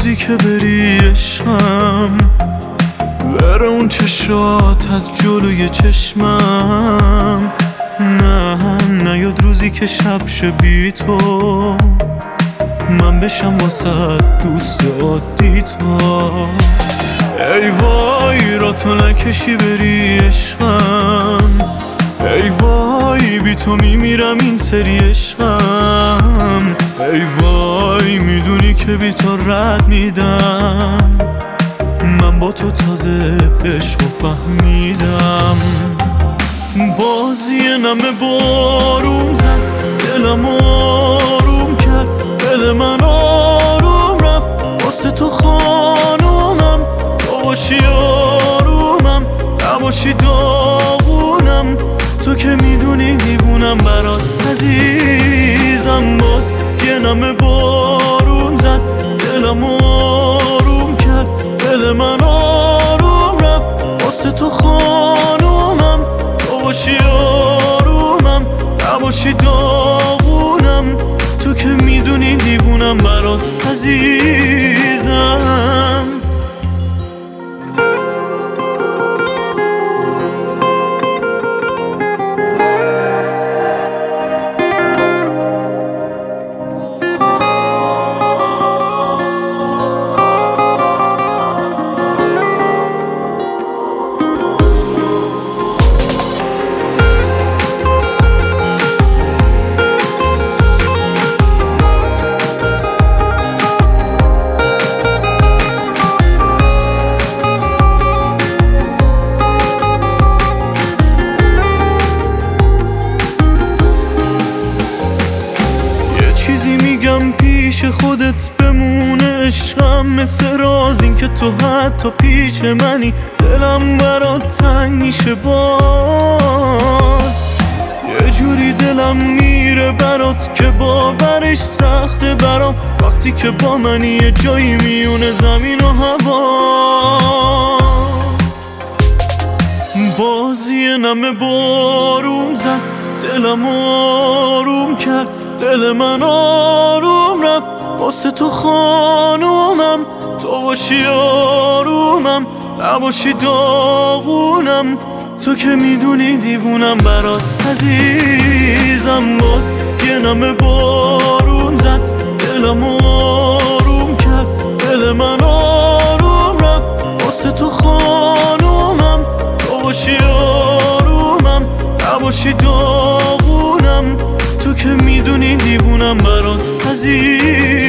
روزی که بری عشقم، بره اون چشات از جلوی چشمم. نه یاد روزی که شب شه بی تو، من بشم واسه دوست عادی تو. ای وای را تو نکشی بری عشقم، ای وای بی تو میمیرم این سری عشقم. ای وای میدونی که بی تو رد میدم، من با تو تازه عشق فهمیدم. بازی نمه بارون زد، دلم آروم کرد، دل من آروم رفت واسه تو خانومم. تو باشی آرومم، نباشی داغونم، تو که میدونی دیوونم برات عزیزم. باز یه نمه بارون زد، دلم آروم کرد، دل من آروم رفت واسه تو خانومم. تو باشی آرومم، نباشی داغونم، تو که میدونی دیوونم برات عزیزم. چیزی میگم پیش خودت بمونه عشقم، مثل راز این که تو حتی پیش منی، دلم برات تنگ میشه باز. یه جوری دلم میره برات که باورش سخته برام، وقتی که با منی یه جایی میونه زمین و هوا. بازی نمه بارون زد، دلم آروم کرد، دل من آروم رفت واسه تو خانومم. تو باشی آرومم، نباشی داغونم، تو که میدونی دیوونم برات عزیزم. باز یه نمه بارون زد، دلم آروم کرد، دل من آروم رفت واسه تو خانومم. تو باشی آرومم، نباشی داغونم، تو که میدونی دیوونم برات عزیز.